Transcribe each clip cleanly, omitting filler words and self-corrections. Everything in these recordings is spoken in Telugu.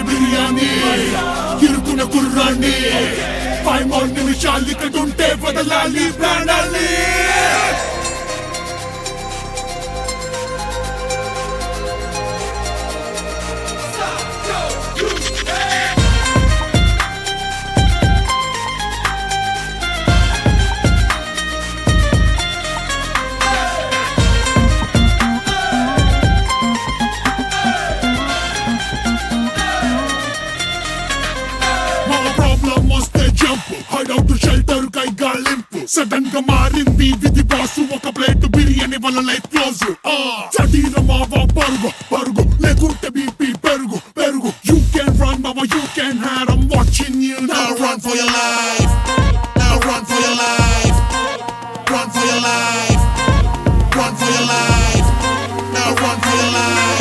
బిర్యానీ ఇరుకున్న కుర్రాన్ని 5 more నిమిషాలు ఇక్కడుంటే వదలాలి ప్రాణాలి హైడౌట్ షెల్టర్ కై గాలింపు సడన్ గా మారింది విధి బాసు ఒక ప్లేట్ బిర్యానీ వల్ల లైఫ్ క్లోజ్ శరీరమావా పరుగు పరుగు లేకుంటే బీపీ పెరుగు పెరుగు యూ కెన్ రన్ మావా you can hide I'm watching you now run for your life now run for your life run for your life run for your life now run for your life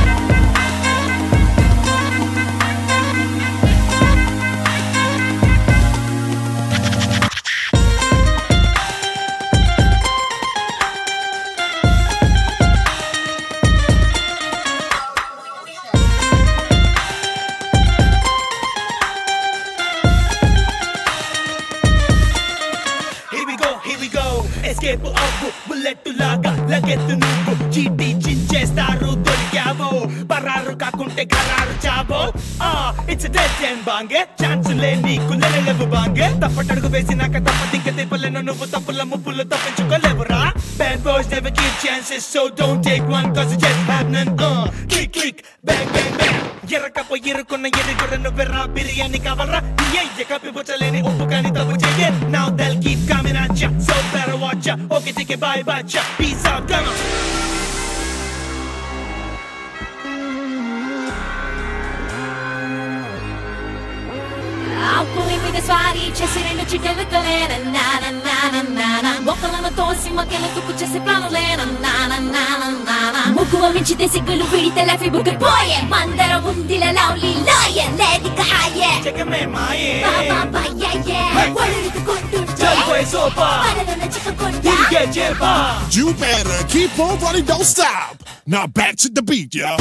escape అవ్వు బుల్లెట్ లాగా లగెత్తు నువ్వు చీటీ చించేస్తారు దొరికావో పరారు కాకుంటే గరారు చావో ఇట్స్ డెడ్ అండ్ బాంగే ఛాన్స్ లే నీకు లేవు బాంగే తప్పటడుగు వేసినాక తప్పదింక తిప్పలేను నువ్వు తప్పుల ముప్పులు తప్పించుకోలేవురా bad boys never give chances so don't take one cause it's just happening click click bang bang bang ఎరకపో ఇరుకున్న ఎరుగుర నువ్వెర్రా biryani కావాలరా ఏ కప్పి పుచ్చలేని ఉప్పు కానీ తప్పు చెయ్యే now they'll keep coming at ya so better watch ya okay take it bye bye ya peace out come on పులి మీద స్వారీ చేసి రెండు చిట్టెలు మొక్కలను తోసి మధ్యలో తుక్కు చేసి ముగ్గువ మించితే సిగ్గులు విడితే లఫీ బుగ్గు పోయే మందర ఉందిల లవ్లీ లాయర్ లేదిక హాయే చెకమే మాయే ఒళ్ళుకు కొట్టుంటే చల్పోయే సోపా పడలోన చిక్కుకుంటా తిరిగే చేపా You better keep on running, don't stop. Now back to the beat, yo.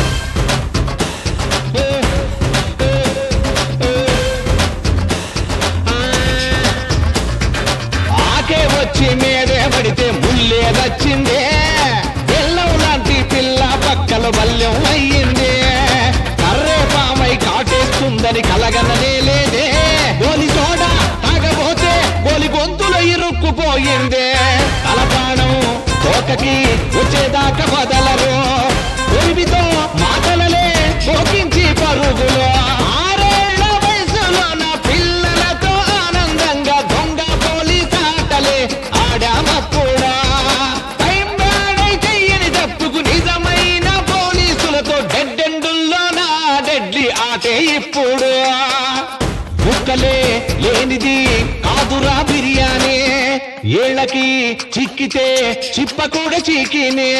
ఆకే వచ్చి మీదే పడితే ముల్లే వచ్చిందే పిల్లం లాంటి పిల్ల పక్కల బల్యం అయ్యిందే కర్రే పామై కాటేస్తుందని కలగననే లేదే గోలి సోడ తాగబోతే గోలి గొంతులో ఇరుక్కుపోయిందే తలపాణం తోకకి వచ్చేదాకా వదలరు ఒరివితో మాటలలే పోకించి పరుగులో ఆరేళ్ల వయసులో నా పిల్లలతో ఆనందంగా దొంగ పోలీస్ ఆటలే ఆడామప్పుడా టైం బాడై చెయ్యని తప్పుకు నిజమైన పోలీసులతో డెడ్ ఎండుల్లో నా డెడ్లీ ఆటే ఇప్పుడు ముక్కలే లేనిది కాదురా బిర్యానీ ఏళ్ళకి చిక్కితే చిప్ప కూడా చీకినే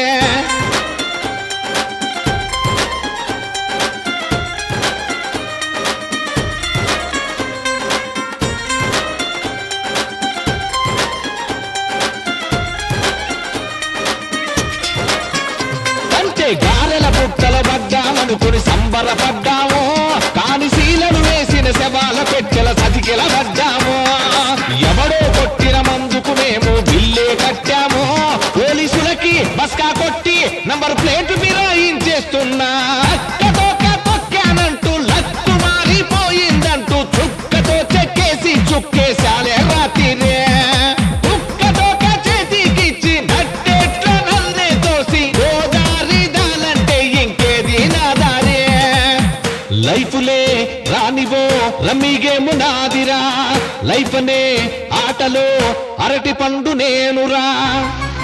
అంటే గారెల పుట్టల పడ్డామనుకుని సంబరపడ్డాము కాని శీలను వేసిన శవాల పెట్టెల సతికెల పడ్డాము ఎవడో కొట్టిన మందుకు మేము బిల్లే కట్టాము పోలీసులకి బస్కా కొట్టి నంబర్ ప్లేట్ ఫిరాయించేస్తున్నా తొక్కానంటూ లత్తు మారిపోయిందంటూ చుక్కతో చెక్కేసి చుక్కేశాలే రాత్రినే లైఫ్లే రానివో రమ్మిగేము నాదిరా లైఫ్ అనే ఆటలో అరటి పండు నేనురా